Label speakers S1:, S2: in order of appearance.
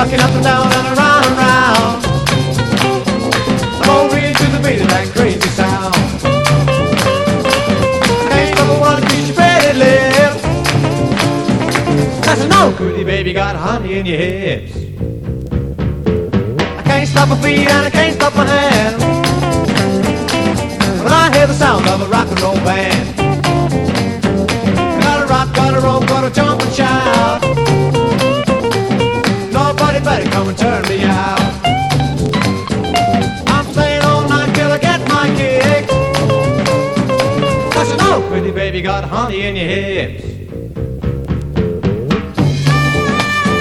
S1: rocking up and down and around and round. I'm all reading to the beat of that crazy sound. I can't stop, I wanna kiss your pretty lips. I said, no, goody baby, got honey in your hips. I can't stop my feet and I can't stop my hands when I hear the sound of a rock and roll band. Gotta rock, gotta roll, gotta jump and shout. Nobody better come and turn me out. I'm staying all night till I get my kick. I said, no, pretty baby, got honey in your hips.